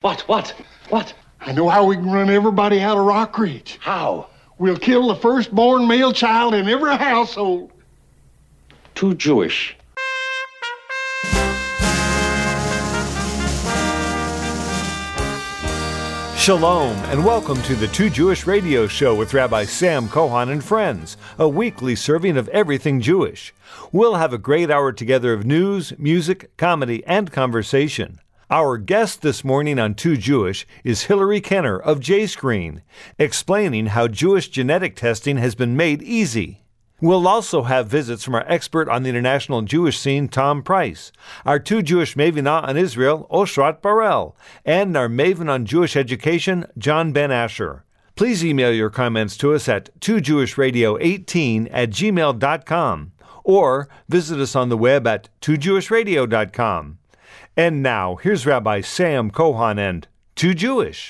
What? I know how we can run everybody out of Rock Ridge. How? We'll kill the firstborn male child in every household. Too Jewish. Shalom, and welcome to the Too Jewish Radio Show with Rabbi Sam Kohan and friends, a weekly serving of everything Jewish. We'll have a great hour together of news, music, comedy, and conversation. Our guest this morning on Too Jewish is Hillary Kenner of JScreen, explaining how Jewish genetic testing has been made easy. We'll also have visits from our expert on the international Jewish scene, Tom Price, our Too Jewish Mavenah on Israel, Oshrat Barel, and our Maven on Jewish education, John Ben Asher. Please email your comments to us at toojewishradio18@gmail.com or visit us on the web at toojewishradio.com. And now, here's Rabbi Sam Kohan and Too Jewish.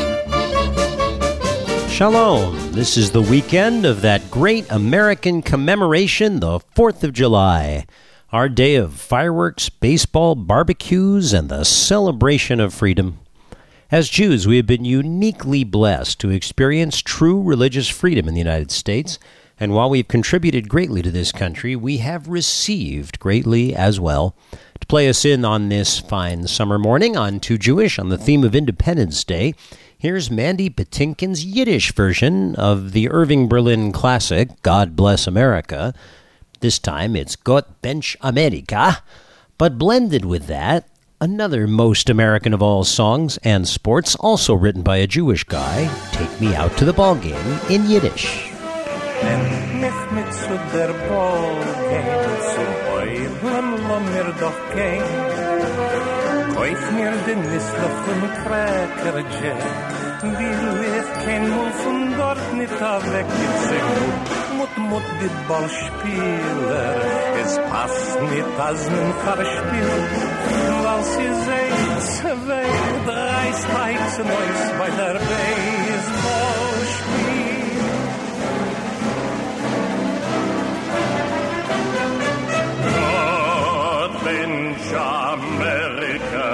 Shalom. This is the weekend of that great American commemoration, the 4th of July, our day of fireworks, baseball, barbecues, and the celebration of freedom. As Jews, we have been uniquely blessed to experience true religious freedom in the United States, and while we've contributed greatly to this country, we have received greatly as well. To play us in on this fine summer morning on Too Jewish on the theme of Independence Day, here's Mandy Patinkin's Yiddish version of the Irving Berlin classic, God Bless America. This time it's Gott Bench Amerika, but blended with that, another most American of all songs and sports, also written by a Jewish guy, Take Me Out to the Ballgame in Yiddish. Nimm mich mit zu der Ballgame, zum Heulen, lo mir doch gehen. Kauf mir den Nisloch und Cracker Jack, wir lebt kein Mund von dort nicht weg. Mut die Ballspieler, es passt nicht als ein Verspiel, weil sie sehen, zwei, drei Strikes Neues bei der Baseballspiel. America,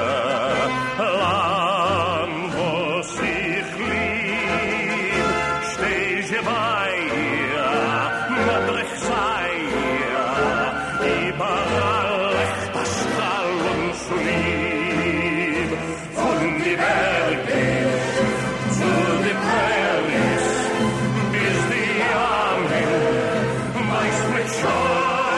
Land, wo sich lieb, steh je bei ihr, möglich sei ihr, überall das Strahl und zu lieb, von die Berge zu die Prairies, bis die Arme, meist mit Scheu.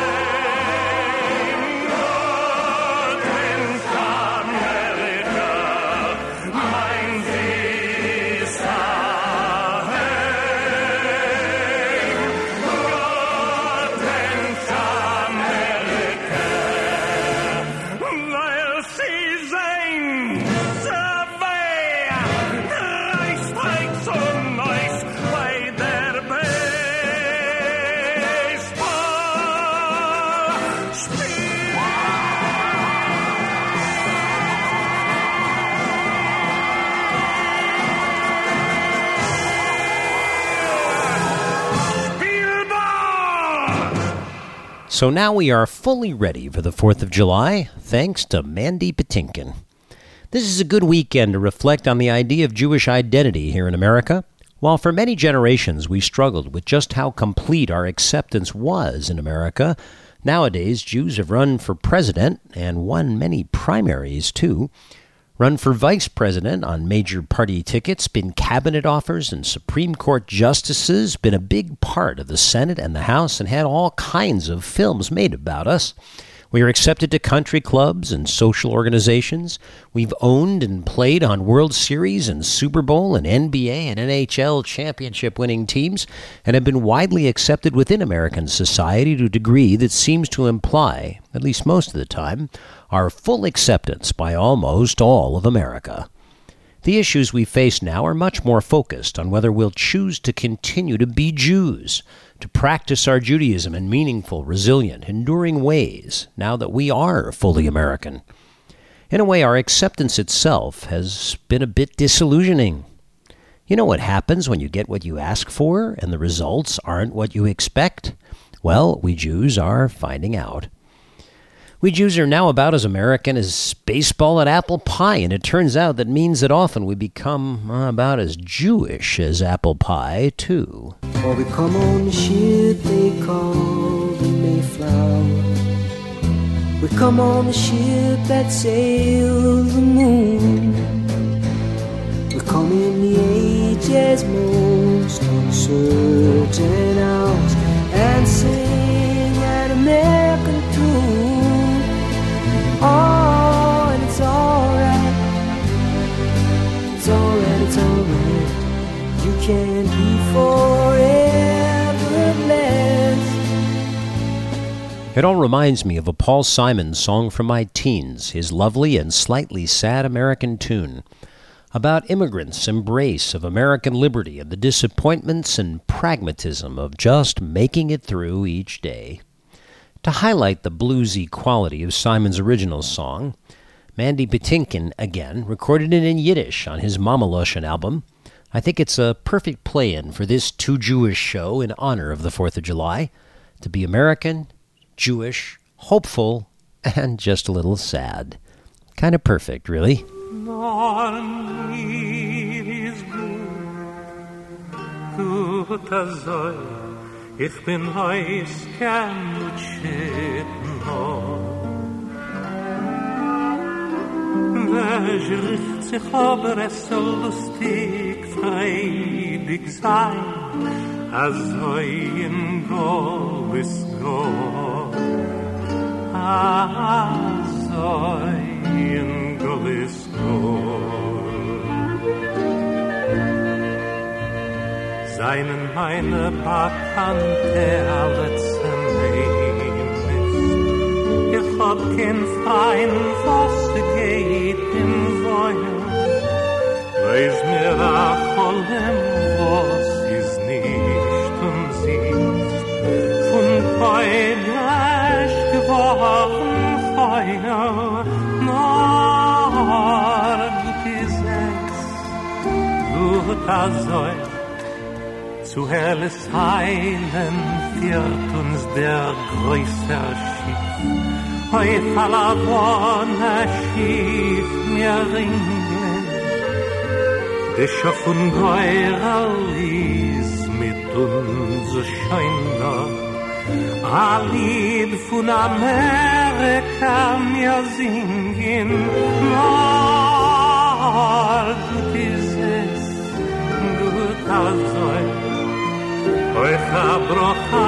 So now we are fully ready for the 4th of July, thanks to Mandy Patinkin. This is a good weekend to reflect on the idea of Jewish identity here in America. While for many generations we struggled with just how complete our acceptance was in America, nowadays Jews have run for president and won many primaries too, run for vice president on major party tickets, been cabinet offers and Supreme Court justices, been a big part of the Senate and the House, and had all kinds of films made about us. We are accepted to country clubs and social organizations. We've owned and played on World Series and Super Bowl and NBA and NHL championship-winning teams, and have been widely accepted within American society to a degree that seems to imply, at least most of the time, our full acceptance by almost all of America. The issues we face now are much more focused on whether we'll choose to continue to be Jews, to practice our Judaism in meaningful, resilient, enduring ways, now that we are fully American. In a way, our acceptance itself has been a bit disillusioning. You know what happens when you get what you ask for and the results aren't what you expect? Well, we Jews are finding out. We Jews are now about as American as baseball and apple pie, and it turns out that means that often we become about as Jewish as apple pie, too. For we come on the ship they call the Mayflower. We come on the ship that sails the moon. We come in the age's most uncertain hours and sing an American tune. Oh, and it's alright. It's alright, it's alright. You can be forever blessed. It all reminds me of a Paul Simon song from my teens, his lovely and slightly sad American tune about immigrants' embrace of American liberty and the disappointments and pragmatism of just making it through each day. To highlight the bluesy quality of Simon's original song, Mandy Patinkin, again, recorded it in Yiddish on his Mamaloshen album. I think it's a perfect play-in for this Too Jewish show in honor of the 4th of July, to be American, Jewish, hopeful, and just a little sad. Kind of perfect, really. Ich bin heiß gern und schitten Wer riecht sich aber es soll lustig freudig sein Also in go is go Also in go is go Seinen meine Bakante alle zernehmen. Ich hab kein Freien, was geht im Feuer. Weiß mir acholem, was ist nicht und siehst. Von Feuersch geworden Feuer. Nur die Sechs, gut azoi. Zu helles Heilen führt uns der größer Schiff. Heut alla Wonne schief mir ringen. Der Schoff und Geurer ließ mit uns so schöner. A Lied von Amerika mir singen. Nur gut ist es, gut als euch. Euch abrocha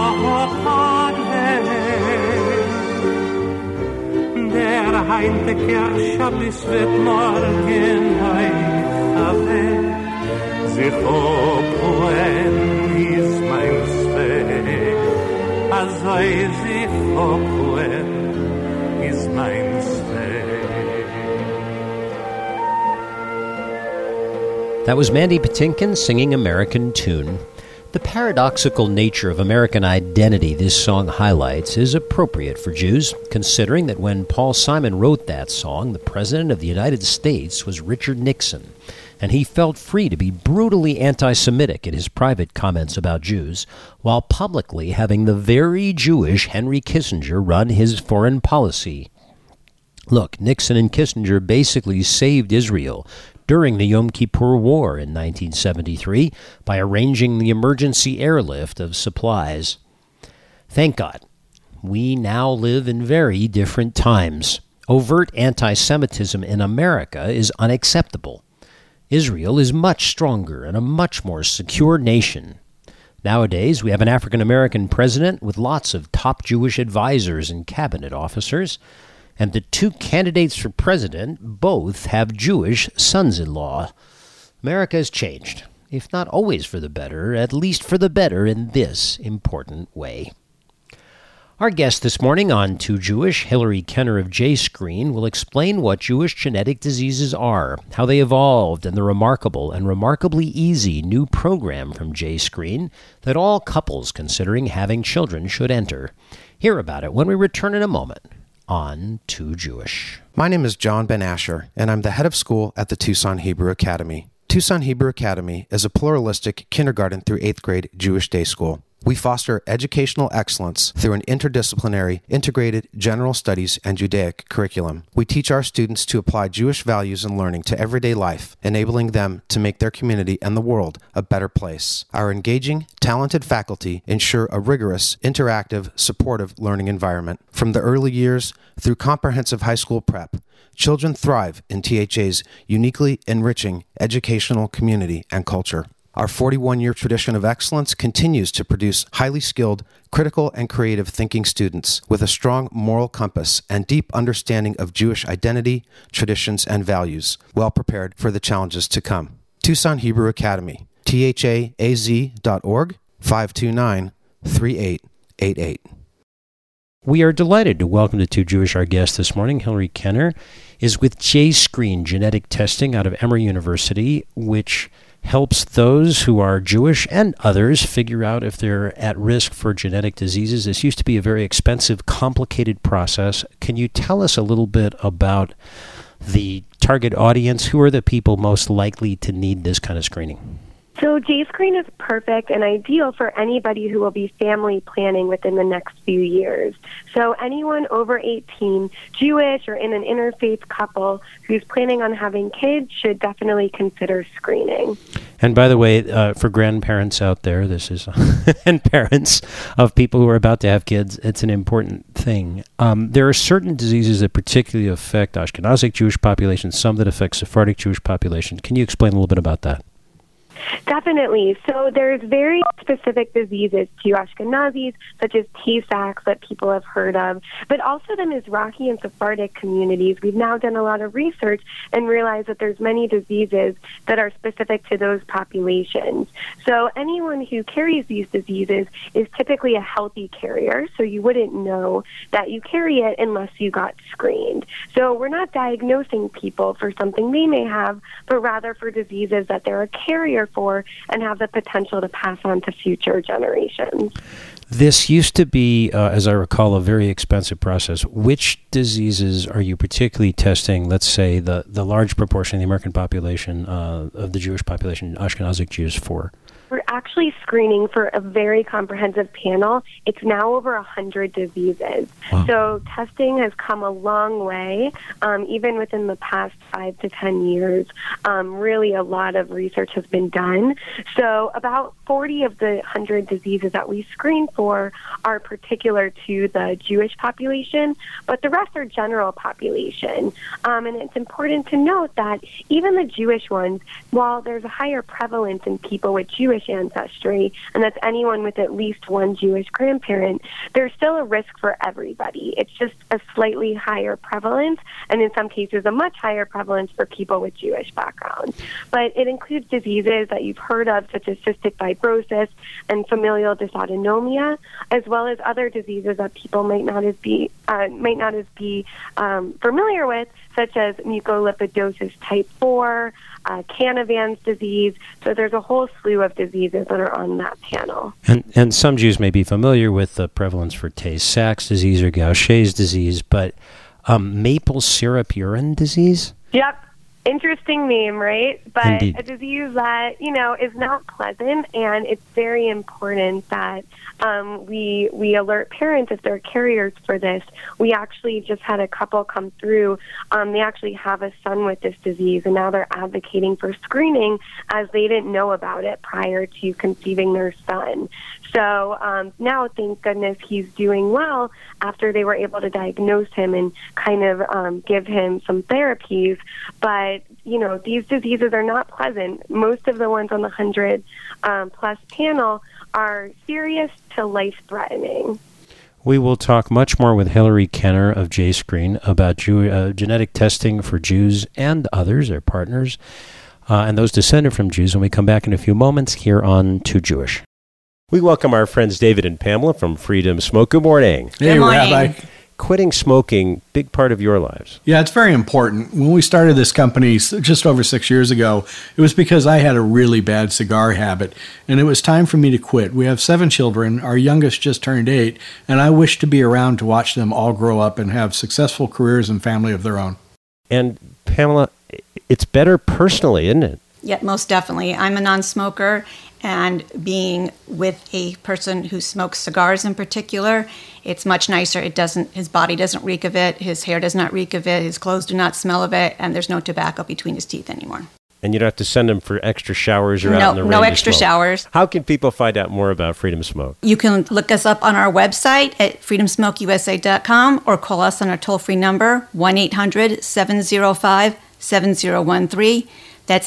Der Heinteker Schabbis wird morgen euch ave Sich opuen ist mein Zweck Azoi sich opuen ist mein Zweck That was Mandy Patinkin singing American Tune. The paradoxical nature of American identity this song highlights is appropriate for Jews, considering that when Paul Simon wrote that song, the President of the United States was Richard Nixon, and he felt free to be brutally anti-Semitic in his private comments about Jews, while publicly having the very Jewish Henry Kissinger run his foreign policy. Look, Nixon and Kissinger basically saved Israel during the Yom Kippur War in 1973 by arranging the emergency airlift of supplies. Thank God, we now live in very different times. Overt anti-Semitism in America is unacceptable. Israel is much stronger and a much more secure nation. Nowadays, we have an African-American president with lots of top Jewish advisors and cabinet officers, and the two candidates for president both have Jewish sons-in-law. America has changed, if not always for the better, at least for the better in this important way. Our guest this morning on Too Jewish, Hillary Kenner of JScreen, will explain what Jewish genetic diseases are, how they evolved, and the remarkable and remarkably easy new program from JScreen that all couples considering having children should enter. Hear about it when we return in a moment on Too Jewish. My name is John Ben Asher, and I'm the head of school at the Tucson Hebrew Academy. Tucson Hebrew Academy is a pluralistic kindergarten through 8th grade Jewish day school. We foster educational excellence through an interdisciplinary, integrated general studies and Judaic curriculum. We teach our students to apply Jewish values and learning to everyday life, enabling them to make their community and the world a better place. Our engaging, talented faculty ensure a rigorous, interactive, supportive learning environment. From the early years through comprehensive high school prep, children thrive in THA's uniquely enriching educational community and culture. Our 41-year tradition of excellence continues to produce highly skilled, critical, and creative thinking students with a strong moral compass and deep understanding of Jewish identity, traditions, and values, well prepared for the challenges to come. Tucson Hebrew Academy, THAAZ.org, 529-3888. We are delighted to welcome to Too Jewish our guest this morning. Hillary Kenner is with JScreen Genetic Testing out of Emory University, which helps those who are Jewish and others figure out if they're at risk for genetic diseases. This used to be a very expensive, complicated process. Can you tell us a little bit about the target audience? Who are the people most likely to need this kind of screening? So JScreen is perfect and ideal for anybody who will be family planning within the next few years. So anyone over 18, Jewish or in an interfaith couple who's planning on having kids should definitely consider screening. And by the way, for grandparents out there, this is, and parents of people who are about to have kids, it's an important thing. There are certain diseases that particularly affect Ashkenazic Jewish populations, some that affect Sephardic Jewish populations. Can you explain a little bit about that? Definitely. So there's very specific diseases to Ashkenazis, such as Tay-Sachs that people have heard of, but also the Mizrahi and Sephardic communities. We've now done a lot of research and realized that there's many diseases that are specific to those populations. So anyone who carries these diseases is typically a healthy carrier, so you wouldn't know that you carry it unless you got screened. So we're not diagnosing people for something they may have, but rather for diseases that they're a carrier for and have the potential to pass on to future generations. This used to be, as I recall, a very expensive process. Which diseases are you particularly testing, let's say, the large proportion of the American population, of the Jewish population, Ashkenazic Jews, for? We're actually screening for a very comprehensive panel. It's now over 100 diseases. Wow. So testing has come a long way, even within the past 5 to 10 years. Really a lot of research has been done. So about 40 of the 100 diseases that we screen for are particular to the Jewish population, but the rest are general population. And it's important to note that even the Jewish ones, while there's a higher prevalence in people with Jewish ancestry, and that's anyone with at least one Jewish grandparent, there's still a risk for everybody. It's just a slightly higher prevalence, and in some cases a much higher prevalence for people with Jewish backgrounds. But it includes diseases that you've heard of, such as cystic fibrosis and familial dysautonomia, as well as other diseases that people might not as be familiar with, such as mucolipidosis type 4, Canavan's disease. So there's a whole slew of diseases that are on that panel. And some Jews may be familiar with the prevalence for Tay-Sachs disease or Gaucher's disease, but maple syrup urine disease? Yep. Interesting name, right? But Indeed. A disease that, is not pleasant, and it's very important that we alert parents if they're carriers for this. We actually just had a couple come through. They actually have a son with this disease, and now they're advocating for screening as they didn't know about it prior to conceiving their son. So now, thank goodness, he's doing well after they were able to diagnose him and kind of give him some therapies. But, these diseases are not pleasant. Most of the ones on the 100-plus panel are serious to life-threatening. We will talk much more with Hillary Kenner of JScreen about genetic testing for Jews and others, their partners, and those descended from Jews when we come back in a few moments here on Too Jewish. We welcome our friends David and Pamela from Freedom Smoke. Good morning. Hey, Good morning. Rabbi. Quitting smoking, big part of your lives. Yeah, it's very important. When we started this company just over 6 years ago, it was because I had a really bad cigar habit, and it was time for me to quit. We have 7 children. Our youngest just turned 8, and I wish to be around to watch them all grow up and have successful careers and family of their own. And Pamela, it's better personally, isn't it? Yeah, most definitely. I'm a non-smoker, And being with a person who smokes cigars in particular, it's much nicer. His body doesn't reek of it, his hair does not reek of it, his clothes do not smell of it, and there's no tobacco between his teeth anymore. And you don't have to send them for extra showers or out in the rain. No to extra smoke. showers. How can people find out more about Freedom Smoke? You can look us up on our website at freedomsmokeusa.com or call us on our toll-free number, 1-800-705-7013. That's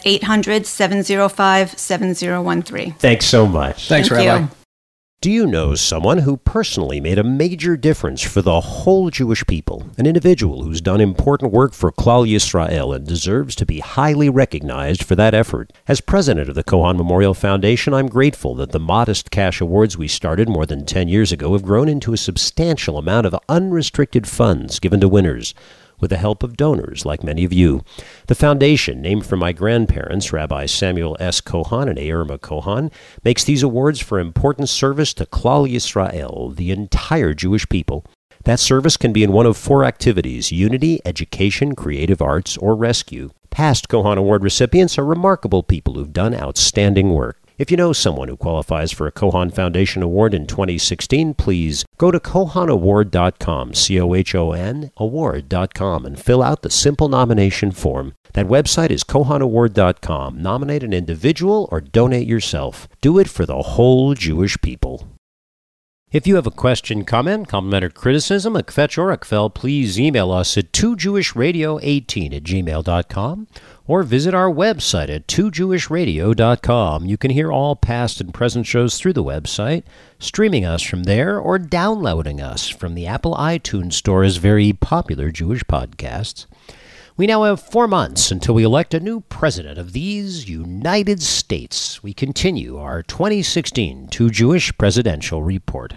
800-705-7013. Thanks so much. Thanks, Thank Rabbi. you. Do you know someone who personally made a major difference for the whole Jewish people? An individual who's done important work for Klal Yisrael and deserves to be highly recognized for that effort. As president of the Kohan Memorial Foundation, I'm grateful that the modest cash awards we started more than 10 years ago have grown into a substantial amount of unrestricted funds given to winners, with the help of donors like many of you. The foundation, named for my grandparents, Rabbi Samuel S. Kohan and Irma Kohan, makes these awards for important service to Klal Yisrael, the entire Jewish people. That service can be in one of four activities: unity, education, creative arts, or rescue. Past Kohan Award recipients are remarkable people who've done outstanding work. If you know someone who qualifies for a Kohan Foundation Award in 2016, please go to KohanAward.com, COHON, award.com, and fill out the simple nomination form. That website is KohanAward.com. Nominate an individual or donate yourself. Do it for the whole Jewish people. If you have a question, comment, compliment, or criticism, a kvetch or a kvel, please email us at 2jewishradio18@gmail.com or visit our website at 2jewishradio.com. You can hear all past and present shows through the website, streaming us from there, or downloading us from the Apple iTunes Store as very popular Jewish podcasts. We now have 4 months until we elect a new president of these United States. We continue our 2016 Too Jewish Presidential Report.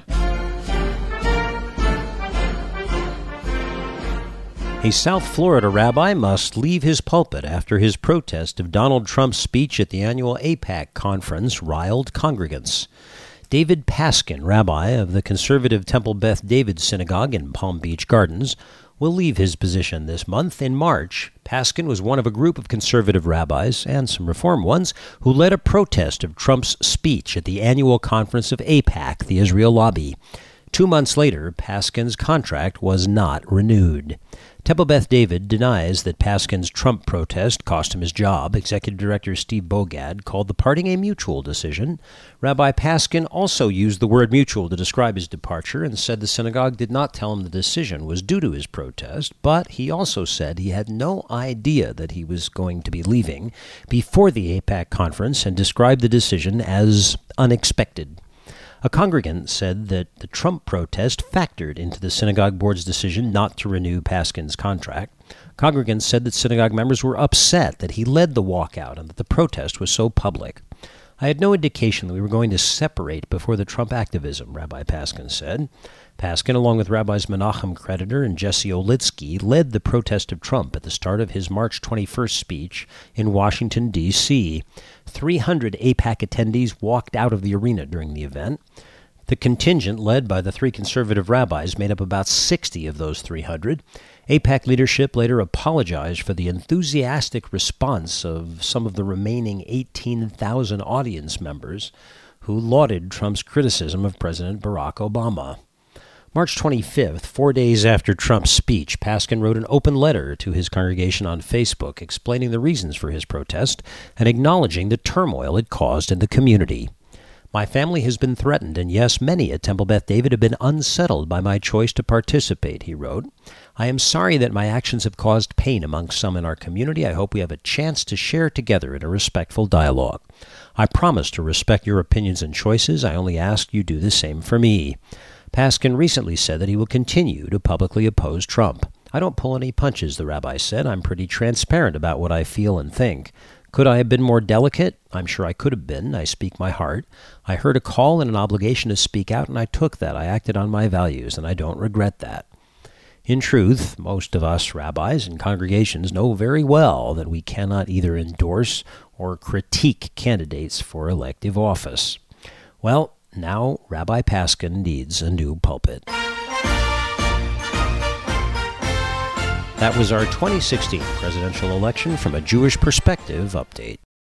A South Florida rabbi must leave his pulpit after his protest of Donald Trump's speech at the annual AIPAC conference riled congregants. David Paskin, rabbi of the conservative Temple Beth David Synagogue in Palm Beach Gardens, will leave his position this month. In March, Paskin was one of a group of conservative rabbis, and some reform ones, who led a protest of Trump's speech at the annual conference of AIPAC, the Israel lobby. 2 months later, Paskin's contract was not renewed. Temple Beth David denies that Paskin's Trump protest cost him his job. Executive Director Steve Bogad called the parting a mutual decision. Rabbi Paskin also used the word mutual to describe his departure and said the synagogue did not tell him the decision was due to his protest, but he also said he had no idea that he was going to be leaving before the AIPAC conference and described the decision as unexpected. A congregant said that the Trump protest factored into the synagogue board's decision not to renew Paskin's contract. Congregants said that synagogue members were upset that he led the walkout and that the protest was so public. I had no indication that we were going to separate before the Trump activism, Rabbi Paskin said. Paskin, along with Rabbis Menachem Creditor and Jesse Olitsky, led the protest of Trump at the start of his March 21st speech in Washington, D.C. 300 AIPAC attendees walked out of the arena during the event. The contingent, led by the three conservative rabbis, made up about 60 of those 300. AIPAC leadership later apologized for the enthusiastic response of some of the remaining 18,000 audience members who lauded Trump's criticism of President Barack Obama. March 25th, 4 days after Trump's speech, Paskin wrote an open letter to his congregation on Facebook explaining the reasons for his protest and acknowledging the turmoil it caused in the community. My family has been threatened, and yes, many at Temple Beth David have been unsettled by my choice to participate, he wrote. I am sorry that my actions have caused pain among some in our community. I hope we have a chance to share together in a respectful dialogue. I promise to respect your opinions and choices. I only ask you do the same for me. Paskin recently said that he will continue to publicly oppose Trump. I don't pull any punches, the rabbi said. I'm pretty transparent about what I feel and think. Could I have been more delicate? I'm sure I could have been. I speak my heart. I heard a call and an obligation to speak out, and I took that. I acted on my values, and I don't regret that. In truth, most of us rabbis and congregations know very well that we cannot either endorse or critique candidates for elective office. Well, now Rabbi Paskin needs a new pulpit. That was our 2016 presidential election from a Jewish perspective update.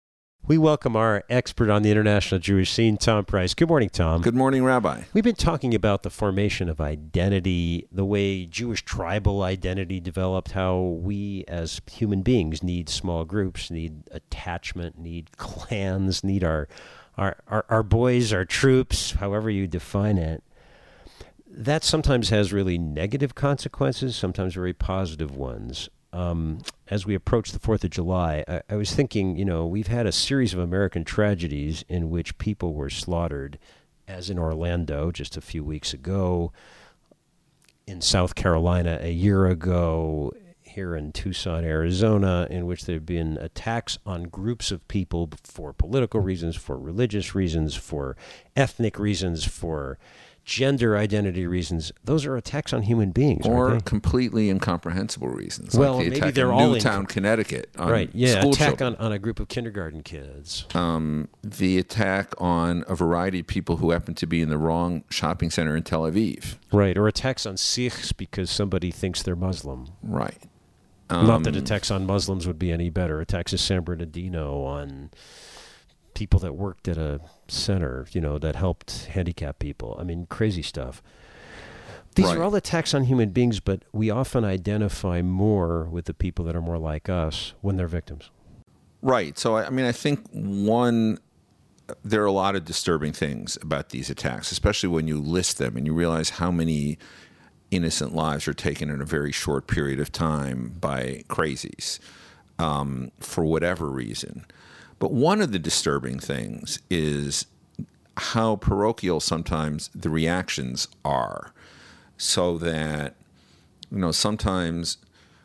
We welcome our expert on the international Jewish scene, Tom Price. Good morning, Tom. Good morning, Rabbi. We've been talking about the formation of identity, the way Jewish tribal identity developed, how we as human beings need small groups, need attachment, need clans, need our boys, our troops, however you define it. That sometimes has really negative consequences, sometimes very positive ones. As we approach the 4th of July, I was thinking, we've had a series of American tragedies in which people were slaughtered, as in Orlando just a few weeks ago, in South Carolina a year ago, here in Tucson, Arizona, in which there have been attacks on groups of people for political reasons, for religious reasons, for ethnic reasons, for gender identity reasons. Those are attacks on human beings, or completely incomprehensible reasons. Well, like the maybe attack they're in all Newtown, Connecticut. Right, yeah, school attack children. on a group of kindergarten kids. The attack on a variety of people who happen to be in the wrong shopping center in Tel Aviv. Right, or attacks on Sikhs because somebody thinks they're Muslim. Right. Not that attacks on Muslims would be any better. Attacks at San Bernardino on people that worked at a center, that helped handicapped people. I mean, crazy stuff. These are all attacks on human beings, but we often identify more with the people that are more like us when they're victims. Right. So, I think there are a lot of disturbing things about these attacks, especially when you list them and you realize how many innocent lives are taken in a very short period of time by crazies for whatever reason. But one of the disturbing things is how parochial sometimes the reactions are, so that, sometimes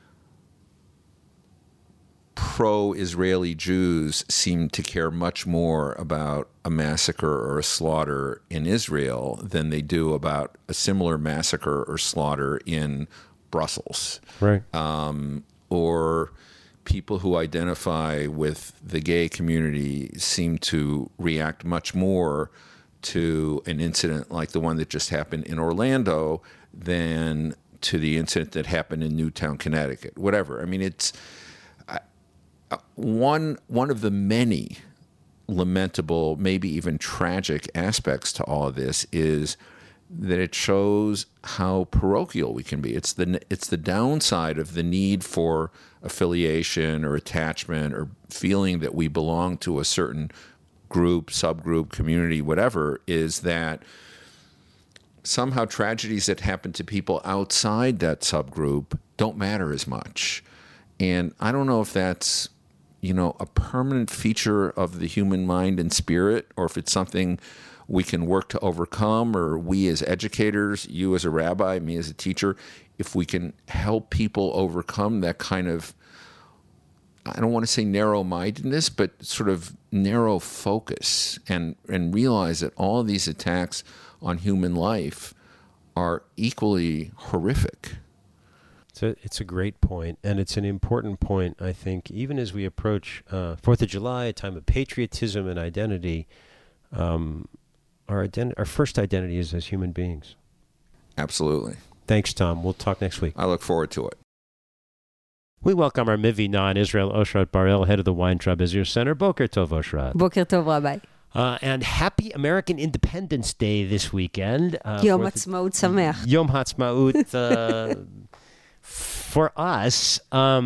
pro-Israeli Jews seem to care much more about a massacre or a slaughter in Israel than they do about a similar massacre or slaughter in Brussels. Right. Or people who identify with the gay community seem to react much more to an incident like the one that just happened in Orlando than to the incident that happened in Newtown, Connecticut. Whatever. I mean, it's one of the many lamentable, maybe even tragic aspects to all of this is that it shows how parochial we can be. It's the downside of the need for affiliation or attachment or feeling that we belong to a certain group, subgroup, community, whatever, is that somehow tragedies that happen to people outside that subgroup don't matter as much. And I don't know if that's, a permanent feature of the human mind and spirit, or if it's something we can work to overcome, or we as educators, you as a rabbi, me as a teacher, if we can help people overcome that kind of, I don't want to say narrow-mindedness, but sort of narrow focus, and realize that all of these attacks on human life are equally horrific. It's a great point, and it's an important point, I think, even as we approach 4th of July, a time of patriotism and identity. Our first identity is as human beings. Absolutely. Thanks, Tom. We'll talk next week. I look forward to it. We welcome our Mivina in Israel, Oshrat Bar-El, head of the Weintraub Israel Center. Boker Tov, Oshrat. Boker Tov, Rabbi. And happy American Independence Day this weekend. Yom Ha'atzmaut Sameach. Yom Ha'atzmaut. For us,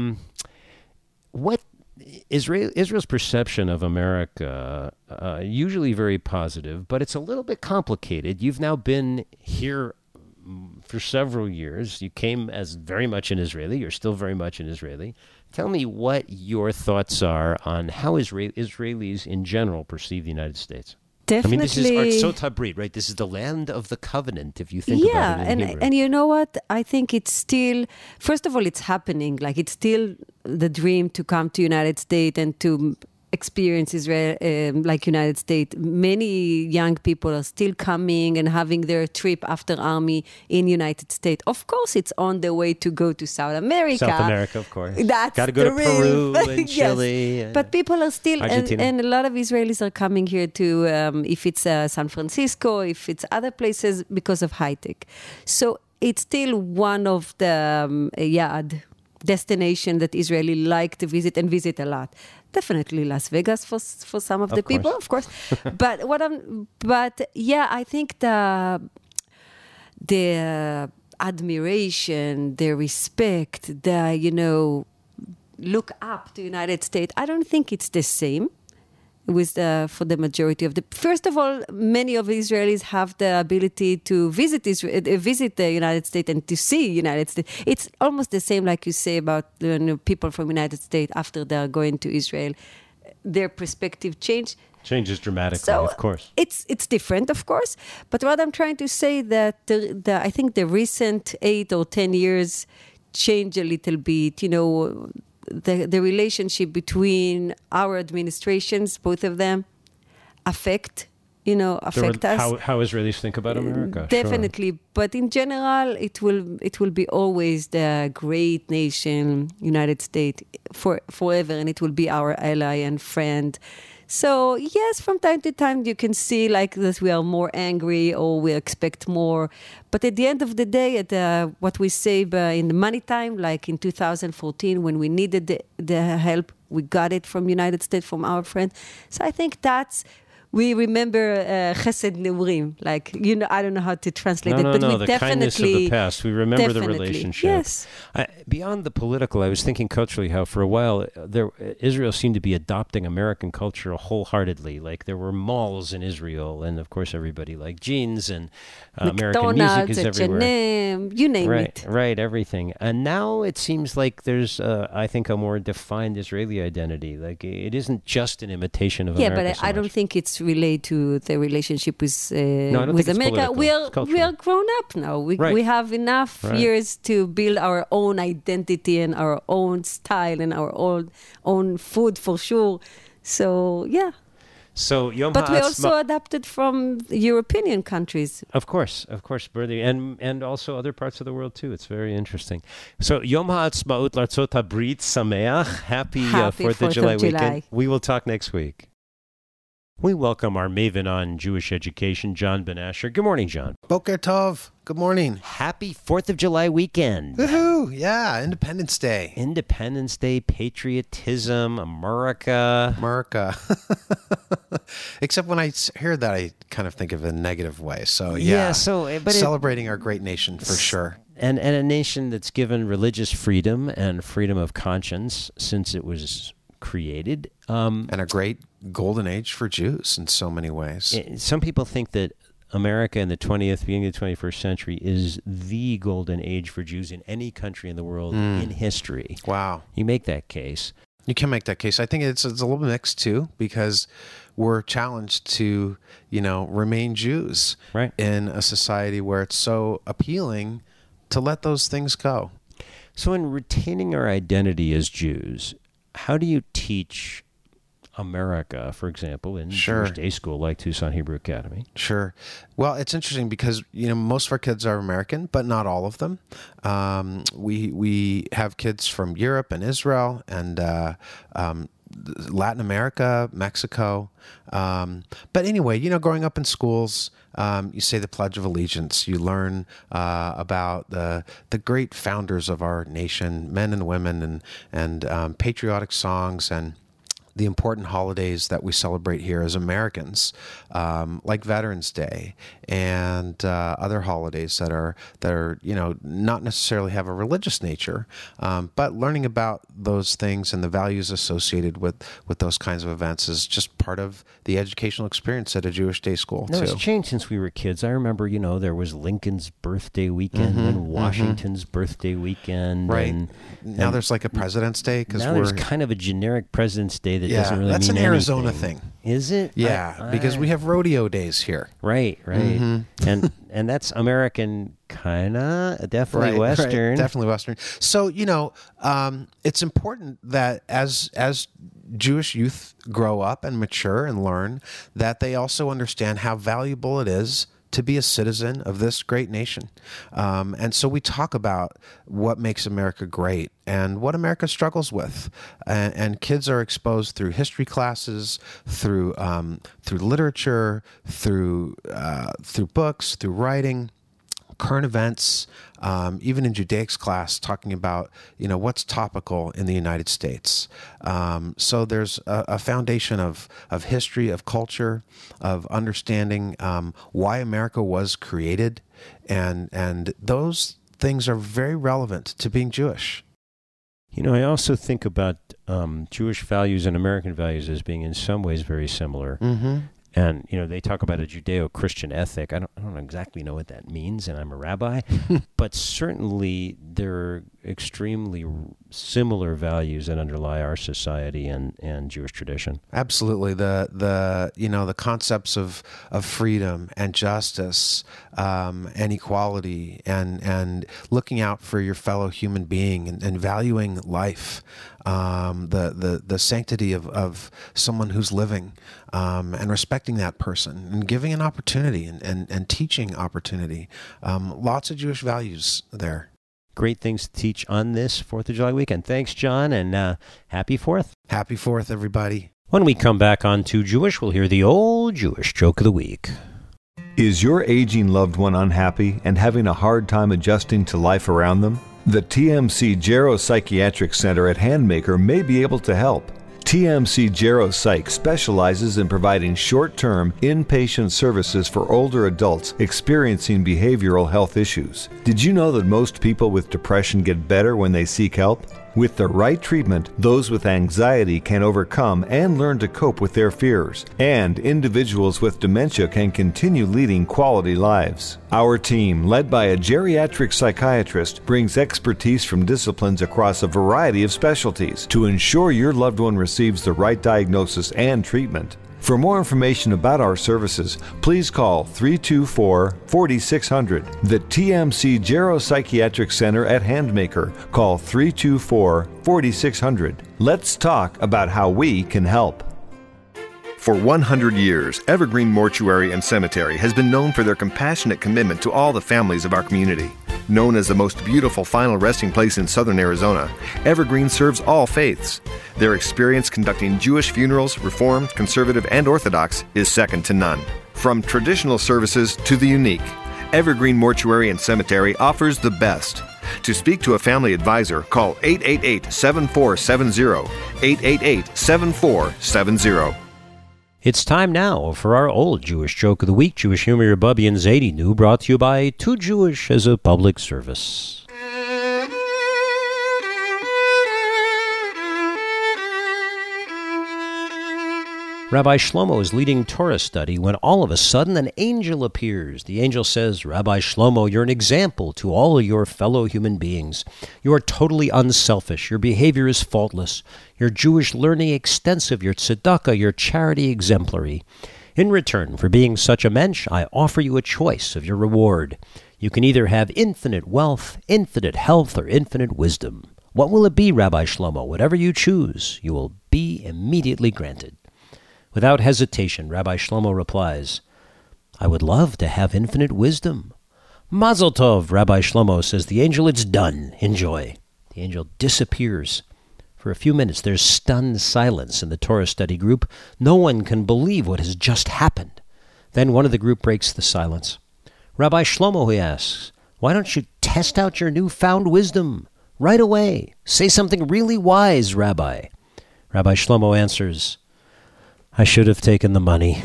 what Israel's perception of America, usually very positive, but it's a little bit complicated. You've now been here for several years. You came as very much an Israeli. You're still very much an Israeli. Tell me what your thoughts are on how Israelis in general perceive the United States. Definitely. I mean, this is Artsot Habrit, right? This is the land of the covenant, if you think about it in Hebrew. And you know what? I think it's still, first of all, it's happening. Like, it's still the dream to come to United States and to experience Israel like United States. Many young people are still coming and having their trip after army in United States. Of course, it's on the way to go to South America. South America, of course. That's got to go to Peru and Chile. Yes. But people are still, and a lot of Israelis are coming here to, if it's San Francisco, if it's other places, because of high tech. So it's still one of the destination that Israelis like to visit and visit a lot. definitely Las Vegas for some of the people, of course. But yeah, I think the admiration, the respect, the look up to United States. I don't think it's the same for the majority of the. First of all, many of Israelis have the ability to visit the United States and to see United States. It's almost the same, like you say about people from United States after they're going to Israel. Their perspective changes dramatically, so of course. It's different, of course. But what I'm trying to say that I think the recent 8 or 10 years change a little bit. The relationship between our administrations, both of them, affect us. How Israelis think about America. Definitely. Sure. But in general, it will be always the great nation, United States, forever, and it will be our ally and friend. So yes, from time to time you can see like that we are more angry or we expect more. But at the end of the day, what we say in the money time, like in 2014 when we needed the help, we got it from United States, from our friend. So I think we remember Chesed Neurim, like I don't know how to translate it, but we the definitely kindness of the past. We remember the definitely, relationship. Yes. Beyond the political, I was thinking culturally how for a while Israel seemed to be adopting American culture wholeheartedly. Like there were malls in Israel, and of course everybody liked jeans, and American music is everywhere. H&M, you name it. Right, everything. And now it seems like there's, I think, a more defined Israeli identity. Like it isn't just an imitation of America. Yeah, but I don't think it's related to the relationship with America. We are grown up now. We have enough years to build our own identity and our own style and our own food for sure. So yeah. So but we also adapted from European countries. Of course, Bernie, and also other parts of the world too. It's very interesting. So Yom Ha'atzmaut l'Artzot Habrit Sameach. Happy 4th of July weekend. We will talk next week. We welcome our maven on Jewish education, John Ben Asher. Good morning, John. Boker Tov. Good morning. Happy 4th of July weekend. Woohoo! Yeah, Independence Day. Independence Day, patriotism, America. Except when I hear that, I kind of think of it in a negative way. So, but celebrating our great nation for sure. And a nation that's given religious freedom and freedom of conscience since it was created. And a great golden age for Jews in so many ways. Some people think that America in the beginning of the 21st century is the golden age for Jews in any country in the world in history. Wow. You make that case. You can make that case. I think it's a little mixed too, because we're challenged to, remain Jews in a society where it's so appealing to let those things go. So in retaining our identity as Jews, how do you teach America, for example, in Jewish day school like Tucson Hebrew Academy? Sure. Well, it's interesting because, most of our kids are American, but not all of them. We have kids from Europe and Israel and Latin America, Mexico. But anyway, growing up in schools, you say the Pledge of Allegiance. You learn about the great founders of our nation, men and women, and patriotic songs and the important holidays that we celebrate here as Americans, like Veterans Day and other holidays that are not necessarily have a religious nature, but learning about those things and the values associated with those kinds of events is just part of the educational experience at a Jewish day school too. It's changed since we were kids. I remember, there was Lincoln's birthday weekend and Washington's birthday weekend. Right. Now there's like a President's Day. Now there's kind of a generic President's Day that doesn't really that's mean an Arizona anything. Thing. Is it? Yeah, because we have rodeo days here. Right. And that's American, kinda, definitely Western. Right, definitely Western. So, it's important that as Jewish youth grow up and mature and learn, that they also understand how valuable it is to be a citizen of this great nation. And so we talk about what makes America great and what America struggles with. And kids are exposed through history classes, through literature, through books, through writing, current events, even in Judaics class, talking about, what's topical in the United States. So there's a foundation of history, of culture, of understanding why America was created, and those things are very relevant to being Jewish. I also think about Jewish values and American values as being in some ways very similar. Mm-hmm. And, they talk about a Judeo-Christian ethic. I don't exactly know what that means, and I'm a rabbi. But certainly there are extremely similar values that underlie our society and Jewish tradition. Absolutely. The concepts of freedom and justice and equality and looking out for your fellow human being and valuing life, the sanctity of someone who's living, and respecting that person and giving an opportunity and teaching opportunity. Lots of Jewish values there. Great things to teach on this 4th of July weekend. Thanks, John, and happy 4th. Happy 4th, everybody. When we come back on Too Jewish, we'll hear the old Jewish joke of the week. Is your aging loved one unhappy and having a hard time adjusting to life around them? The TMC Geropsychiatric Center at Handmaker may be able to help. TMC Geropsych specializes in providing short-term, inpatient services for older adults experiencing behavioral health issues. Did you know that most people with depression get better when they seek help? With the right treatment, those with anxiety can overcome and learn to cope with their fears, and individuals with dementia can continue leading quality lives. Our team, led by a geriatric psychiatrist, brings expertise from disciplines across a variety of specialties to ensure your loved one receives the right diagnosis and treatment. For more information about our services, please call 324-4600. The TMC Geropsychiatric Center at Handmaker. Call 324-4600. Let's talk about how we can help. For 100 years, Evergreen Mortuary and Cemetery has been known for their compassionate commitment to all the families of our community. Known as the most beautiful final resting place in southern Arizona, Evergreen serves all faiths. Their experience conducting Jewish funerals, Reformed, Conservative, and Orthodox, is second to none. From traditional services to the unique, Evergreen Mortuary and Cemetery offers the best. To speak to a family advisor, call 888-7470, 888-7470. It's time now for our old Jewish joke of the week, Jewish humor Bubby and Zadie New, brought to you by Too Jewish as a public service. Rabbi Shlomo is leading Torah study when all of a sudden an angel appears. The angel says, Rabbi Shlomo, you're an example to all of your fellow human beings. You are totally unselfish. Your behavior is faultless. Your Jewish learning extensive. Your tzedakah, your charity exemplary. In return for being such a mensch, I offer you a choice of your reward. You can either have infinite wealth, infinite health, or infinite wisdom. What will it be, Rabbi Shlomo? Whatever you choose, you will be immediately granted. Without hesitation, Rabbi Shlomo replies, I would love to have infinite wisdom. Mazel tov, Rabbi Shlomo, says the angel. It's done. Enjoy. The angel disappears. For a few minutes, there's stunned silence in the Torah study group. No one can believe what has just happened. Then one of the group breaks the silence. Rabbi Shlomo, he asks, why don't you test out your newfound wisdom right away? Say something really wise, Rabbi. Rabbi Shlomo answers, I should have taken the money.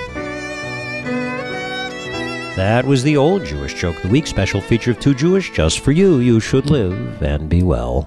That was the old Jewish joke of the week, special feature of Too Jewish, just for you. You should live and be well.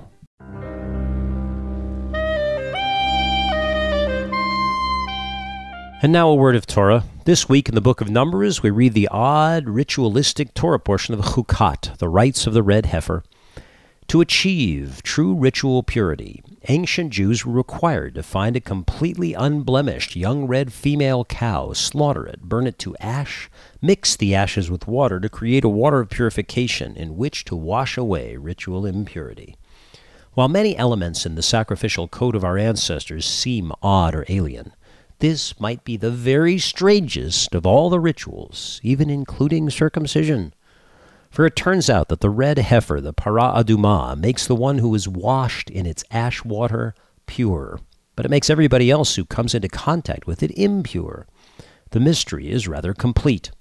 And now a word of Torah. This week in the book of Numbers, we read the odd, ritualistic Torah portion of the Chukat, the rites of the red heifer. To achieve true ritual purity, ancient Jews were required to find a completely unblemished young red female cow, slaughter it, burn it to ash, mix the ashes with water to create a water of purification in which to wash away ritual impurity. While many elements in the sacrificial code of our ancestors seem odd or alien, this might be the very strangest of all the rituals, even including circumcision. For it turns out that the red heifer, the para adumah, makes the one who is washed in its ash water pure, but it makes everybody else who comes into contact with it impure. The mystery is rather complete.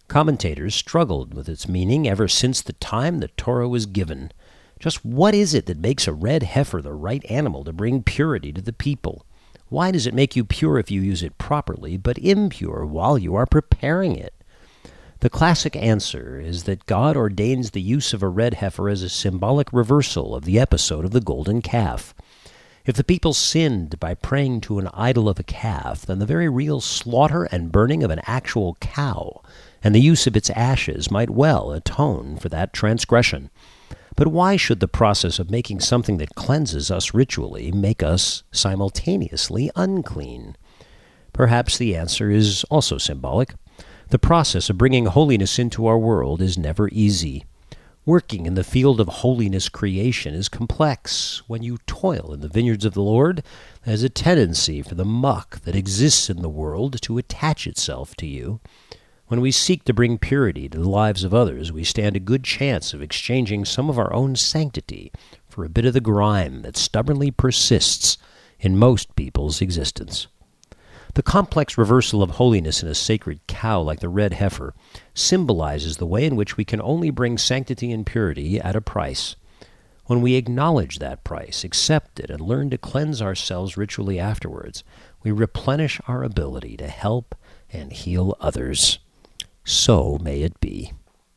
Commentators struggled with its meaning ever since the time the Torah was given. Just what is it that makes a red heifer the right animal to bring purity to the people? Why does it make you pure if you use it properly, but impure while you are preparing it? The classic answer is that God ordains the use of a red heifer as a symbolic reversal of the episode of the golden calf. If the people sinned by praying to an idol of a calf, then the very real slaughter and burning of an actual cow and the use of its ashes might well atone for that transgression. But why should the process of making something that cleanses us ritually make us simultaneously unclean? Perhaps the answer is also symbolic. The process of bringing holiness into our world is never easy. Working in the field of holiness creation is complex. When you toil in the vineyards of the Lord, there's a tendency for the muck that exists in the world to attach itself to you. When we seek to bring purity to the lives of others, we stand a good chance of exchanging some of our own sanctity for a bit of the grime that stubbornly persists in most people's existence. The complex reversal of holiness in a sacred cow like the red heifer symbolizes the way in which we can only bring sanctity and purity at a price. When we acknowledge that price, accept it, and learn to cleanse ourselves ritually afterwards, we replenish our ability to help and heal others. So may it be.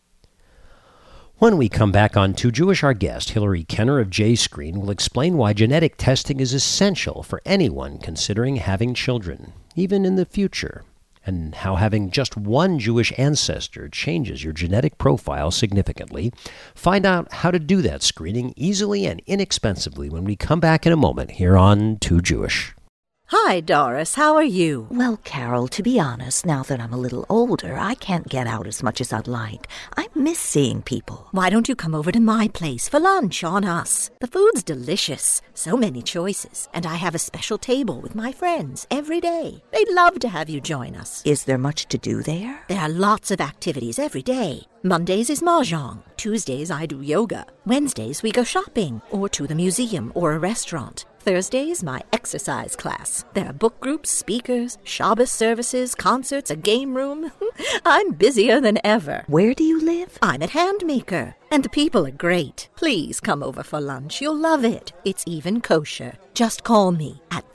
When we come back on Too Jewish, our guest, Hillary Kenner of JScreen, will explain why genetic testing is essential for anyone considering having children, even in the future, and how having just one Jewish ancestor changes your genetic profile significantly. Find out how to do that screening easily and inexpensively when we come back in a moment here on Too Jewish. Hi, Doris. How are you? Well, Carol, to be honest, now that I'm a little older, I can't get out as much as I'd like. I miss seeing people. Why don't you come over to my place for lunch on us? The food's delicious. So many choices. And I have a special table with my friends every day. They'd love to have you join us. Is there much to do there? There are lots of activities every day. Mondays is mahjong. Tuesdays I do yoga. Wednesdays we go shopping or to the museum or a restaurant. Thursdays, my exercise class. There are book groups, speakers, Shabbos services, concerts, a game room. I'm busier than ever. Where do you live? I'm at Handmaker. And the people are great. Please come over for lunch. You'll love it. It's even kosher. Just call me at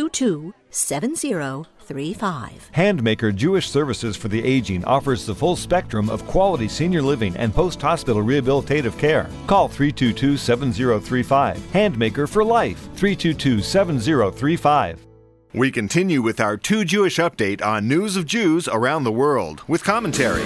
322-7035. Handmaker Jewish Services for the Aging offers the full spectrum of quality senior living and post-hospital rehabilitative care. Call 322-7035. Handmaker for life. 322-7035. We continue with our Too Jewish update on news of Jews around the world with commentary.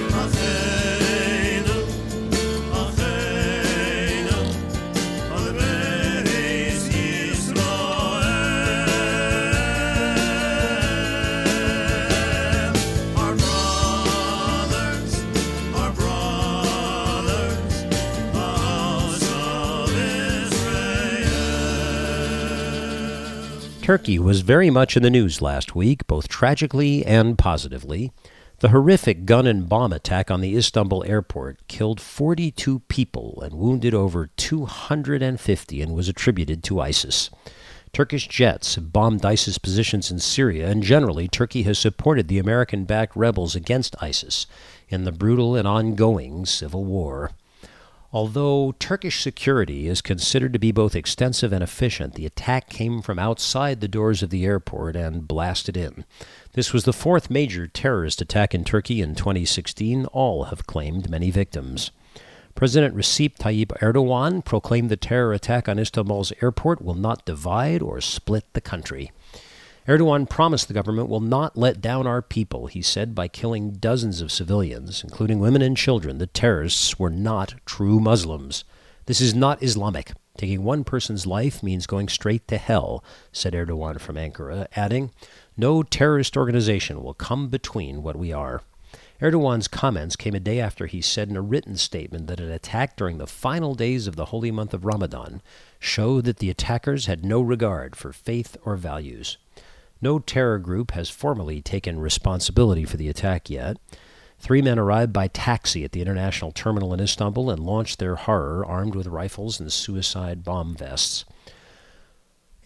Turkey was very much in the news last week, both tragically and positively. The horrific gun and bomb attack on the Istanbul airport killed 42 people and wounded over 250 and was attributed to ISIS. Turkish jets have bombed ISIS positions in Syria, and generally Turkey has supported the American-backed rebels against ISIS in the brutal and ongoing civil war. Although Turkish security is considered to be both extensive and efficient, the attack came from outside the doors of the airport and blasted in. This was the fourth major terrorist attack in Turkey in 2016. All have claimed many victims. President Recep Tayyip Erdogan proclaimed the terror attack on Istanbul's airport will not divide or split the country. Erdogan promised the government will not let down our people, he said, by killing dozens of civilians, including women and children. The terrorists were not true Muslims. This is not Islamic. Taking one person's life means going straight to hell, said Erdogan from Ankara, adding, no terrorist organization will come between what we are. Erdogan's comments came a day after he said in a written statement that an attack during the final days of the holy month of Ramadan showed that the attackers had no regard for faith or values. No terror group has formally taken responsibility for the attack yet. 3 men arrived by taxi at the international terminal in Istanbul and launched their horror armed with rifles and suicide bomb vests.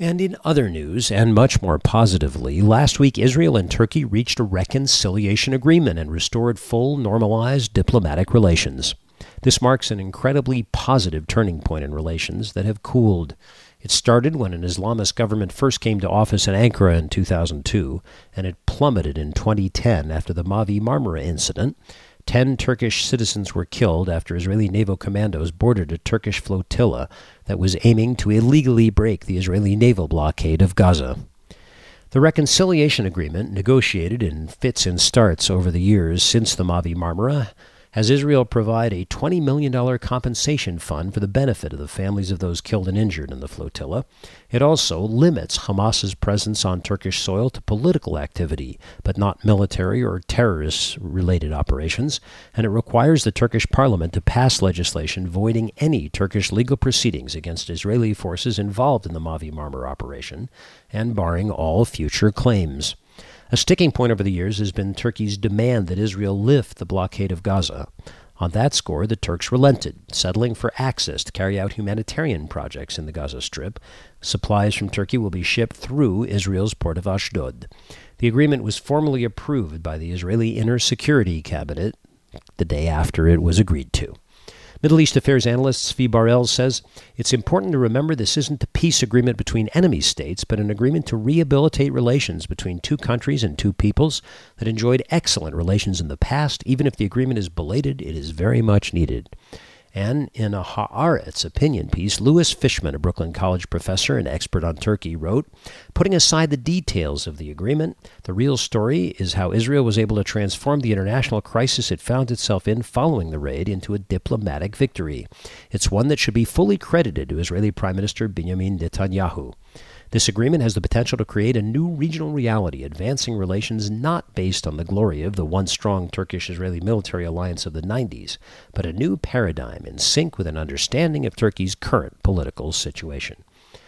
And in other news, and much more positively, last week Israel and Turkey reached a reconciliation agreement and restored full, normalized diplomatic relations. This marks an incredibly positive turning point in relations that have cooled. It started when an Islamist government first came to office in Ankara in 2002, and it plummeted in 2010 after the Mavi Marmara incident. 10 Turkish citizens were killed after Israeli naval commandos boarded a Turkish flotilla that was aiming to illegally break the Israeli naval blockade of Gaza. The reconciliation agreement, negotiated in fits and starts over the years since the Mavi Marmara, has Israel provide a $20 million compensation fund for the benefit of the families of those killed and injured in the flotilla. It also limits Hamas's presence on Turkish soil to political activity, but not military or terrorist-related operations, and it requires the Turkish parliament to pass legislation voiding any Turkish legal proceedings against Israeli forces involved in the Mavi Marmara operation and barring all future claims. A sticking point over the years has been Turkey's demand that Israel lift the blockade of Gaza. On that score, the Turks relented, settling for access to carry out humanitarian projects in the Gaza Strip. Supplies from Turkey will be shipped through Israel's port of Ashdod. The agreement was formally approved by the Israeli Inner Security Cabinet the day after it was agreed to. Middle East affairs analyst Zvi Bar-El says, it's important to remember this isn't a peace agreement between enemy states, but an agreement to rehabilitate relations between two countries and two peoples that enjoyed excellent relations in the past. Even if the agreement is belated, it is very much needed. And in a Haaretz opinion piece, Louis Fishman, a Brooklyn College professor and expert on Turkey, wrote, putting aside the details of the agreement, the real story is how Israel was able to transform the international crisis it found itself in following the raid into a diplomatic victory. It's one that should be fully credited to Israeli Prime Minister Benjamin Netanyahu. This agreement has the potential to create a new regional reality, advancing relations not based on the glory of the once-strong Turkish-Israeli military alliance of the 90s, but a new paradigm in sync with an understanding of Turkey's current political situation.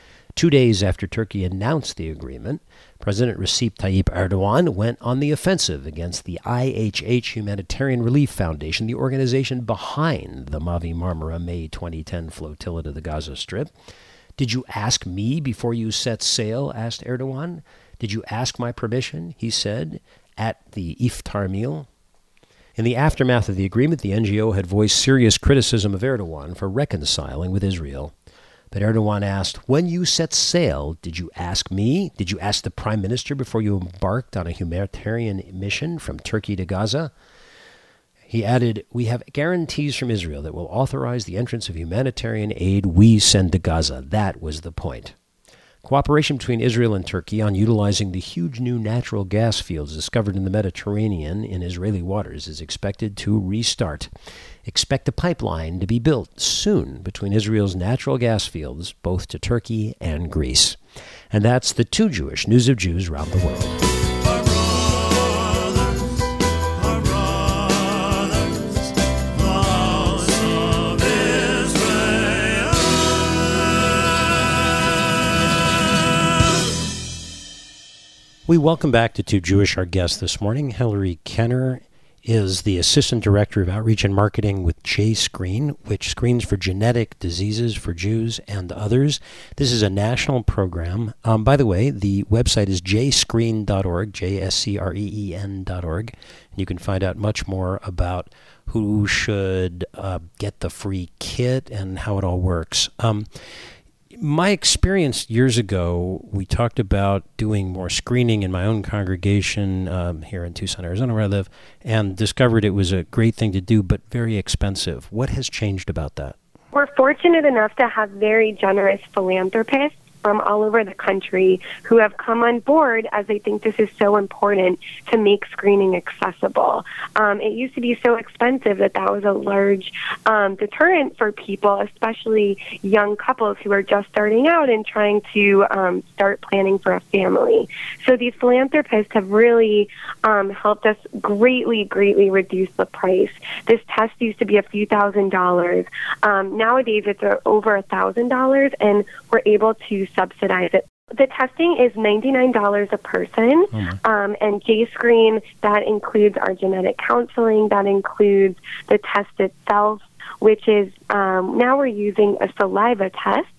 2 days after Turkey announced the agreement, President Recep Tayyip Erdogan went on the offensive against the IHH Humanitarian Relief Foundation, the organization behind the Mavi Marmara May 2010 flotilla to the Gaza Strip. Did you ask me before you set sail? Asked Erdogan. Did you ask my permission? He said at the iftar meal. In the aftermath of the agreement, the NGO had voiced serious criticism of Erdogan for reconciling with Israel. But Erdogan asked, when you set sail, did you ask me? Did you ask the Prime Minister before you embarked on a humanitarian mission from Turkey to Gaza? He added, we have guarantees from Israel that will authorize the entrance of humanitarian aid we send to Gaza. That was the point. Cooperation between Israel and Turkey on utilizing the huge new natural gas fields discovered in the Mediterranean in Israeli waters is expected to restart. Expect a pipeline to be built soon between Israel's natural gas fields, both to Turkey and Greece. And that's the Too Jewish News of Jews around the world. We welcome back to Too Jewish our guest this morning. Hillary Kenner is the Assistant Director of Outreach and Marketing with J-Screen, which screens for genetic diseases for Jews and others. This is a national program. By the way, the website is jscreen.org, JSCREEN.org. You can find out much more about who should get the free kit and how it all works. My experience years ago, we talked about doing more screening in my own congregation here in Tucson, Arizona, where I live, and discovered it was a great thing to do, but very expensive. What has changed about that? We're fortunate enough to have very generous philanthropists from all over the country who have come on board as they think this is so important to make screening accessible. It used to be so expensive that was a large deterrent for people, especially young couples who are just starting out and trying to start planning for a family. So these philanthropists have really helped us greatly reduce the price. This test used to be a few $1,000s. Nowadays it's over $1,000, and we're able to subsidize it. The testing is $99 a person, and J-Screen, that includes our genetic counseling, that includes the test itself, which is now we're using a saliva test.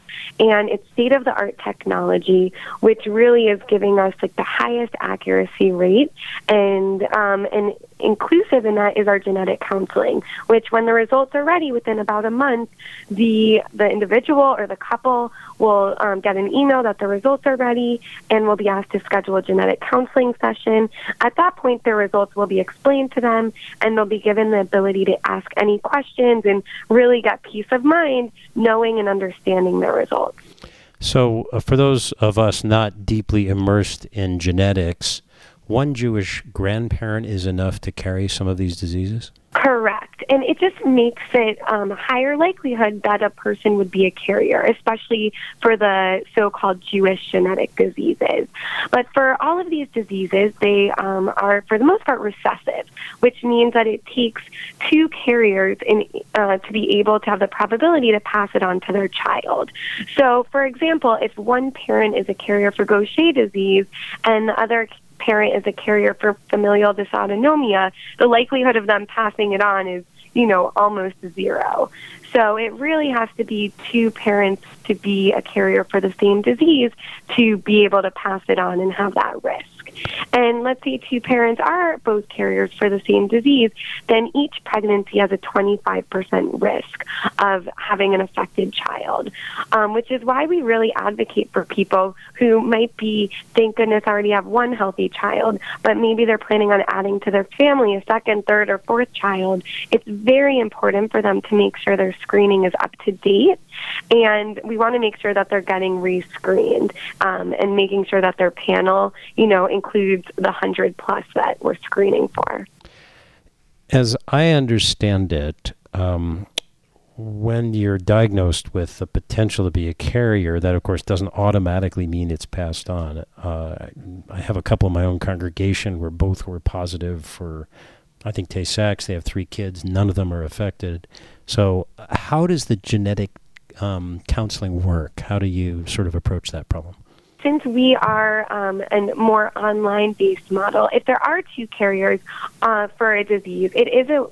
And it's state-of-the-art technology, which really is giving us like the highest accuracy rate. And inclusive in that is our genetic counseling, which when the results are ready within about a month, the individual or the couple will get an email that the results are ready and will be asked to schedule a genetic counseling session. At that point, their results will be explained to them, and they'll be given the ability to ask any questions and really get peace of mind knowing and understanding their results. So for those of us not deeply immersed in genetics, one Jewish grandparent is enough to carry some of these diseases? Correct. And it just makes it a higher likelihood that a person would be a carrier, especially for the so-called Jewish genetic diseases. But for all of these diseases, they are, for the most part, recessive, which means that it takes two carriers to be able to have the probability to pass it on to their child. So, for example, if one parent is a carrier for Gaucher disease and the other parent is a carrier for familial dysautonomia, the likelihood of them passing it on is, almost zero. So it really has to be two parents to be a carrier for the same disease to be able to pass it on and have that risk. And let's say two parents are both carriers for the same disease, then each pregnancy has a 25% risk of having an affected child, which is why we really advocate for people who might be, thank goodness, already have one healthy child, but maybe they're planning on adding to their family a second, third, or fourth child. It's very important for them to make sure their screening is up to date, and we want to make sure that they're getting rescreened and making sure that their panel, includes the 100 plus that we're screening for. As I understand it, when you're diagnosed with the potential to be a carrier, that of course doesn't automatically mean it's passed on. I have a couple in my own congregation where both were positive for, I think, Tay-Sachs. They have 3 kids. None of them are affected. So how does the genetic counseling work? How do you sort of approach that problem? Since we are a more online-based model, if there are 2 carriers for a disease, it is a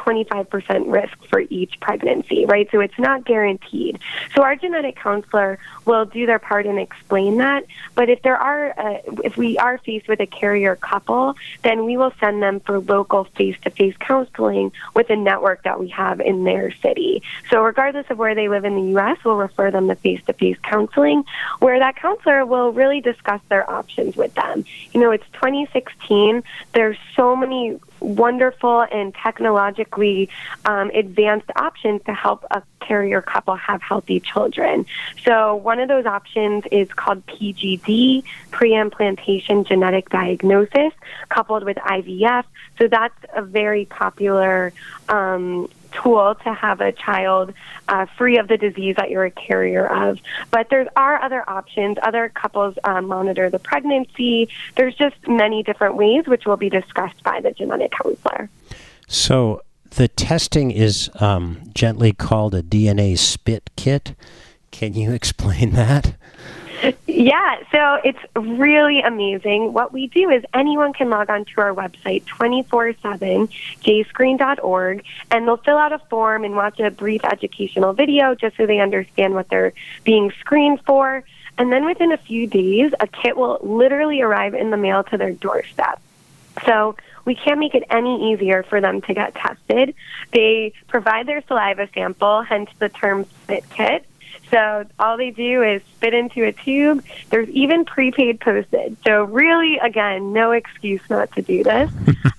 25% risk for each pregnancy, right? So it's not guaranteed. So our genetic counselor will do their part and explain that. But if we are faced with a carrier couple, then we will send them for local face-to-face counseling with a network that we have in their city. So regardless of where they live in the U.S., we'll refer them to face-to-face counseling, where that counselor will really discuss their options with them. It's 2016. There's so many wonderful and technologically advanced options to help a carrier couple have healthy children. So one of those options is called PGD, pre-implantation genetic diagnosis, coupled with IVF. So that's a very popular tool to have a child free of the disease that you're a carrier of. But there are other options. Other couples monitor the pregnancy. There's just many different ways, which will be discussed by the genetic counselor. So the testing is gently called a DNA spit kit. Can you explain that? Yeah, so it's really amazing. What we do is anyone can log on to our website 24/7, jscreen.org, and they'll fill out a form and watch a brief educational video just so they understand what they're being screened for. And then within a few days, a kit will literally arrive in the mail to their doorstep. So we can't make it any easier for them to get tested. They provide their saliva sample, hence the term spit kit. So all they do is spit into a tube. There's even prepaid postage. So really, again, no excuse not to do this.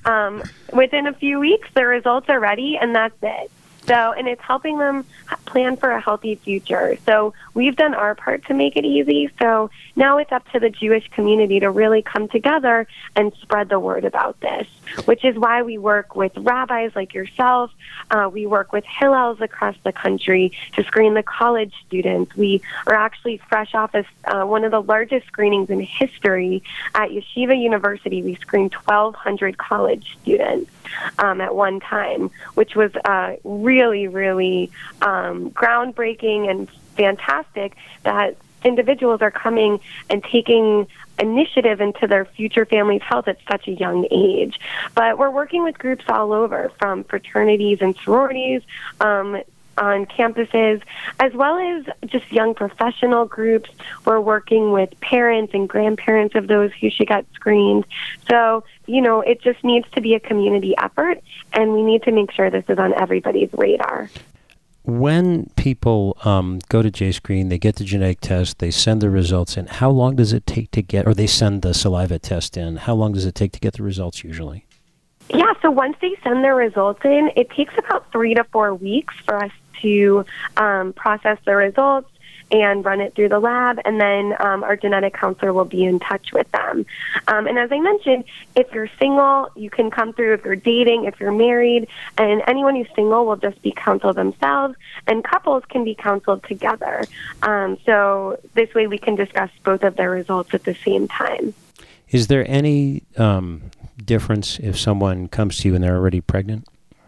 Within a few weeks, the results are ready, and that's it. So, and it's helping them plan for a healthy future. So we've done our part to make it easy. So now it's up to the Jewish community to really come together and spread the word about this, which is why we work with rabbis like yourself. We work with Hillels across the country to screen the college students. We are actually fresh off of one of the largest screenings in history at Yeshiva University. We screened 1,200 college students at one time, which was really, really groundbreaking and fantastic that individuals are coming and taking initiative into their future family's health at such a young age. But we're working with groups all over, from fraternities and sororities on campuses, as well as just young professional groups. We're working with parents and grandparents of those who should get screened. So, it just needs to be a community effort, and we need to make sure this is on everybody's radar. When people go to JScreen, they get the genetic test, they send the results in, how long does it take to get, or they send the saliva test in, how long does it take to get the results usually? Yeah, so once they send their results in, it takes about 3 to 4 weeks for us to process the results and run it through the lab, and then our genetic counselor will be in touch with them. And as I mentioned, if you're single, you can come through. If you're dating, if you're married, and anyone who's single will just be counseled themselves, and couples can be counseled together. So this way we can discuss both of their results at the same time. Is there any difference if someone comes to you and they're already pregnant?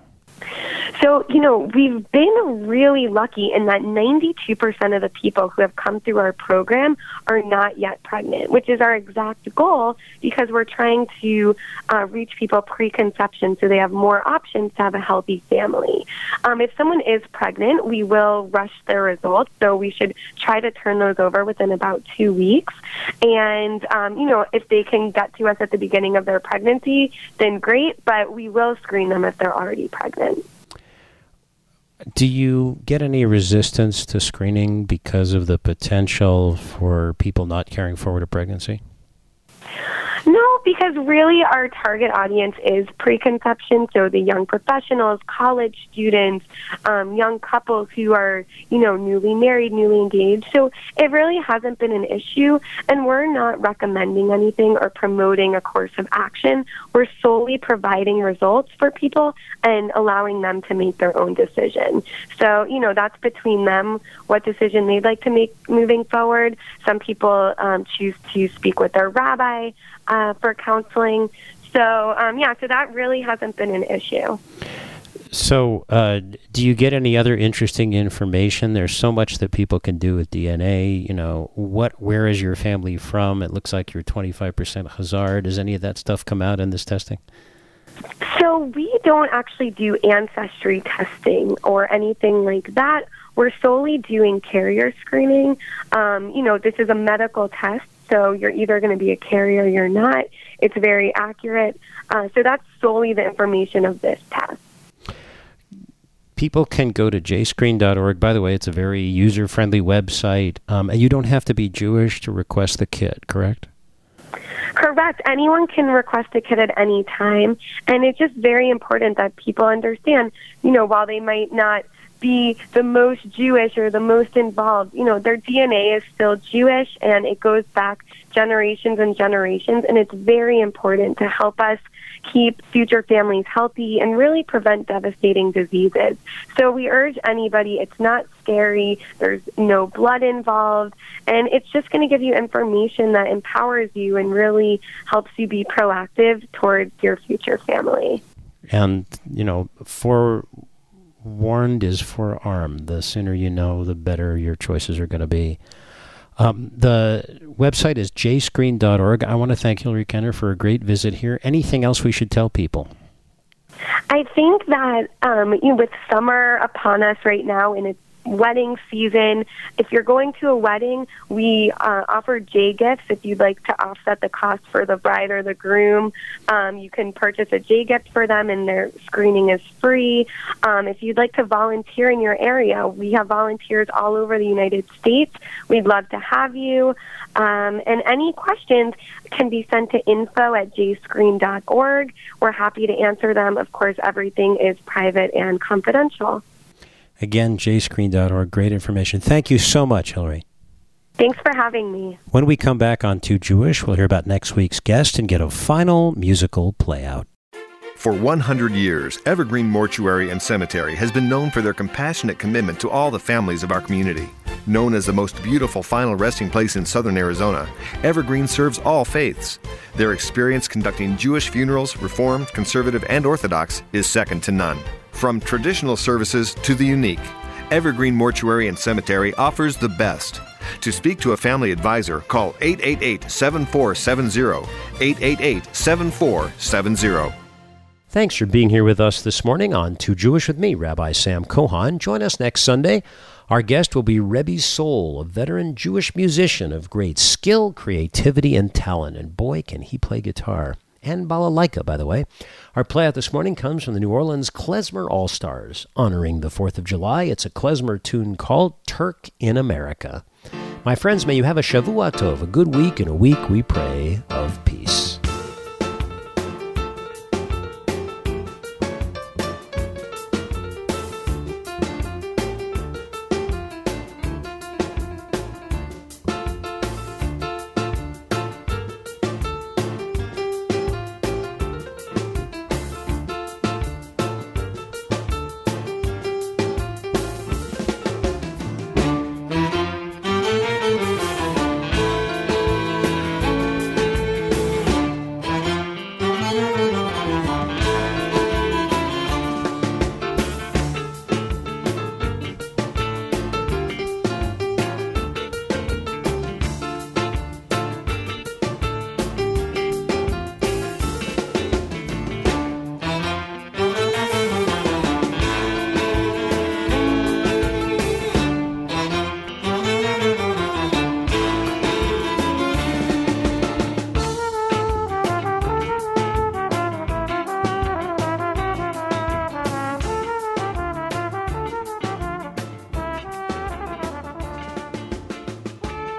So, we've been really lucky in that 92% of the people who have come through our program are not yet pregnant, which is our exact goal because we're trying to reach people preconception so they have more options to have a healthy family. If someone is pregnant, we will rush their results, so we should try to turn those over within about 2 weeks. And, if they can get to us at the beginning of their pregnancy, then great, but we will screen them if they're already pregnant. Do you get any resistance to screening because of the potential for people not carrying forward a pregnancy? No, because really our target audience is preconception, so the young professionals, college students, young couples who are, newly married, newly engaged. So it really hasn't been an issue, and we're not recommending anything or promoting a course of action. We're solely providing results for people and allowing them to make their own decision. So, that's between them, what decision they'd like to make moving forward. Some people choose to speak with their rabbi for counseling. So, so that really hasn't been an issue. So, do you get any other interesting information? There's so much that people can do with DNA. Where is your family from? It looks like you're 25% Khazar. Does any of that stuff come out in this testing? So we don't actually do ancestry testing or anything like that. We're solely doing carrier screening. This is a medical test, so you're either going to be a carrier or you're not. It's very accurate. So that's solely the information of this test. People can go to jscreen.org. By the way, it's a very user-friendly website. And you don't have to be Jewish to request the kit, correct? Correct. Anyone can request a kit at any time. And it's just very important that people understand, while they might not be the most Jewish or the most involved, their DNA is still Jewish, and it goes back generations and generations. And it's very important to help us keep future families healthy and really prevent devastating diseases. So we urge anybody, it's not scary, there's no blood involved, and it's just going to give you information that empowers you and really helps you be proactive towards your future family. And, forewarned is forearmed. The sooner you know, the better your choices are going to be. The website is jscreen.org. I want to thank Hillary Kenner for a great visit here. Anything else we should tell people? I think that with summer upon us right now and it's wedding season, if you're going to a wedding, we offer J gifts. If you'd like to offset the cost for the bride or the groom, you can purchase a J gift for them, and their screening is free. If you'd like to volunteer in your area, we have volunteers all over the United States. We'd love to have you. And any questions can be sent to info@jscreen.org. We're happy to answer them. Of course, everything is private and confidential. Again, jscreen.org. Great information. Thank you so much, Hillary. Thanks for having me. When we come back on Too Jewish, we'll hear about next week's guest and get a final musical playout. For 100 years, Evergreen Mortuary and Cemetery has been known for their compassionate commitment to all the families of our community. Known as the most beautiful final resting place in southern Arizona, Evergreen serves all faiths. Their experience conducting Jewish funerals, Reformed, Conservative, and Orthodox, is second to none. From traditional services to the unique, Evergreen Mortuary and Cemetery offers the best. To speak to a family advisor, call 888-7470, 888-7470. Thanks for being here with us this morning on Too Jewish with me, Rabbi Sam Cohan. Join us next Sunday. Our guest will be Rebbe Soul, a veteran Jewish musician of great skill, creativity, and talent. And boy, can he play guitar. And balalaika, by the way. Our playout this morning comes from the New Orleans Klezmer All-Stars. Honoring the 4th of July, it's a klezmer tune called Turk in America. My friends, may you have a Shavua Tov, a good week, and a week we pray of peace.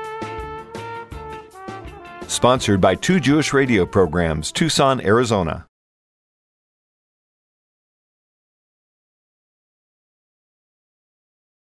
Sponsored by Two Jewish Radio Programs, Tucson, Arizona.